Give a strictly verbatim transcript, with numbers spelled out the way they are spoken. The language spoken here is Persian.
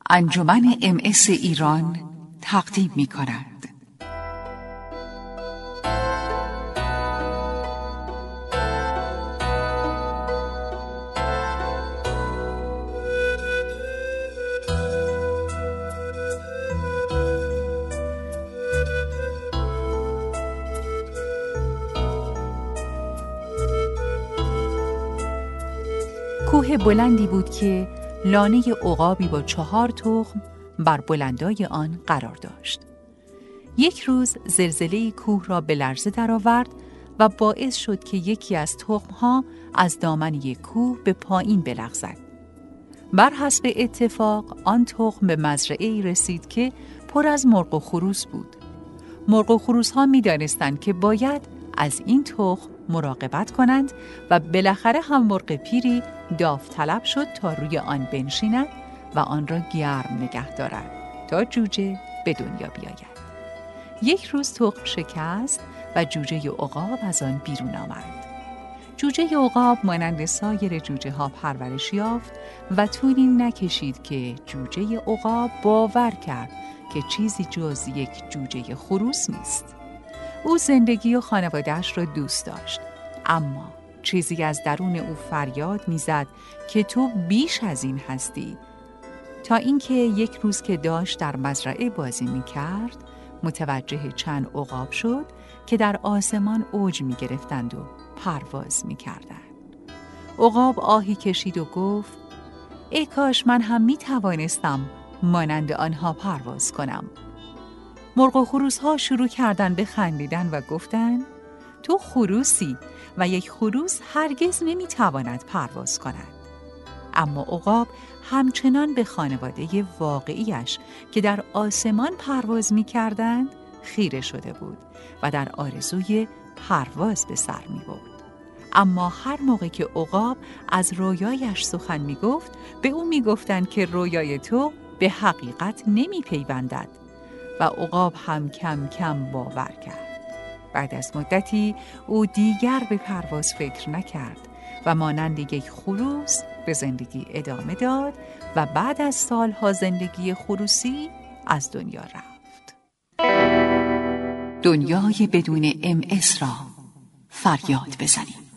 انجمن ام اس ایران تقدیم می کند. کوه بلندی بود که لانه عقابی با چهار تخم بر بلندای آن قرار داشت. یک روز زلزله کوه را به لرزه درآورد و باعث شد که یکی از تخم‌ها از دامنه کوه به پایین بلغزد. بر حسب اتفاق آن تخم به مزرعه‌ای رسید که پر از مرغ و خروس بود. مرغ و خروس‌ها می‌دانستند که باید از این تخم مراقبت کنند و بالاخره هم مرغ پیری داوطلب شد تا روی آن بنشیند و آن را گرم نگه دارد تا جوجه به دنیا بیاید. یک روز تخم شکست و جوجه عقاب از آن بیرون آمد. جوجه عقاب مانند سایر جوجه ها پرورش یافت و طولی نکشید که جوجه عقاب باور کرد که چیزی جز یک جوجه خروس نیست. او زندگی و خانواده‌اش را دوست داشت، اما چیزی از درون او فریاد می‌زد که تو بیش از این هستی. تا اینکه یک روز که داشت در مزرعه بازی می‌کرد، متوجه چند عقاب شد که در آسمان اوج می‌گرفتند و پرواز می‌کردند. عقاب آهی کشید و گفت: ای کاش من هم می‌توانستم مانند آنها پرواز کنم. مرغ و خروس‌ها شروع کردن به خندیدن و گفتند: تو خروسی و یک خروس هرگز نمیتواند پرواز کند. اما عقاب همچنان به خانواده واقعیش که در آسمان پرواز میکردند خیره شده بود و در آرزوی پرواز به سر میبرد. اما هر موقع که عقاب از رویایش سخن میگفت، به او میگفتند که رویای تو به حقیقت نمیپیوندد و عقاب هم کم کم باور کرد. بعد از مدتی او دیگر به پرواز فکر نکرد و مانند یک خروس به زندگی ادامه داد و بعد از سالها زندگی خروسی از دنیا رفت. دنیای بدون ام اس را فریاد بزنید.